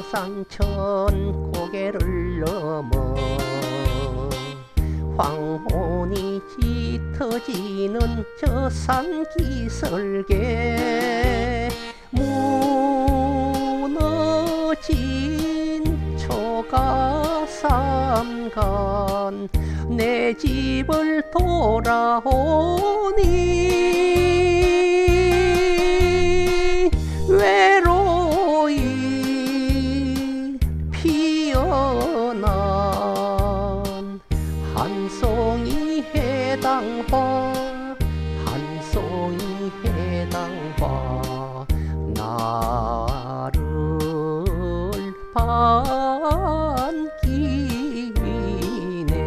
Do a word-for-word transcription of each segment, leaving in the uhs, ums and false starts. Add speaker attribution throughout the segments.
Speaker 1: 산천 고개를 넘어 황혼이 짙어지는 저 산기슭에 무너진 초가삼간 내 집을 돌아오니 외로이 피어난 한 송이 해당화 한 송이 해당화 나를 반기네.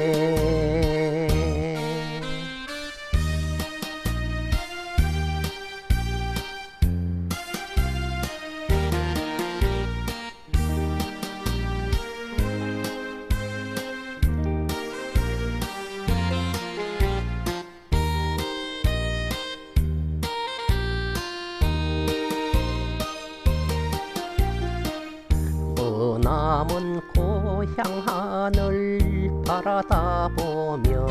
Speaker 1: 남은 고향 하늘 바라다 보며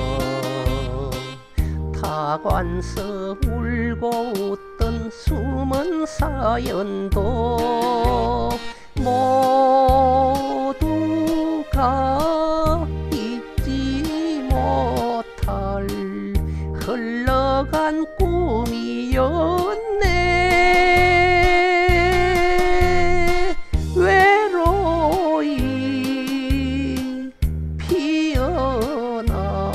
Speaker 1: 타관서 울고 웃던 숨은 사연도 모두가 잊지 못할 흘러간 꿈이었네. 외로이 피어난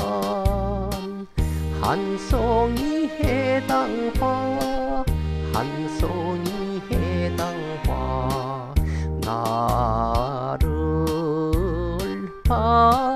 Speaker 1: 한 송이 해당화 한 송이 해당화 나를 봐